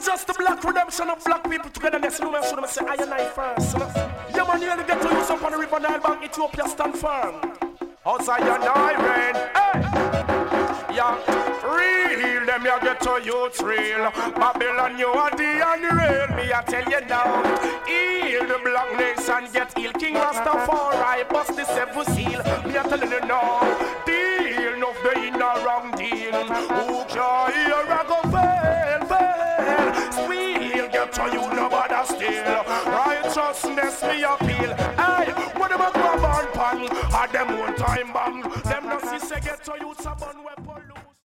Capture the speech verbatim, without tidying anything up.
just the black redemption of black people together. Next moment, should I say I and I first. Yeah, man, you get to use up on the river Nile Bank, Ethiopia stand firm. Outside your night rain, hey, yeah, real them you get to youth real. Babylon you are the unreal. Me I tell you now, heal the black nation get heal. King Rastafari bust the seven seal. Me I tell you now, deal of the inner wrong deal. Who can hear a go fail, fail? Sweet get to you nobody steal. Righteousness me appeal. Hey, what about grab on pan? Had them one time bang. Them no see say get to you someone weapon.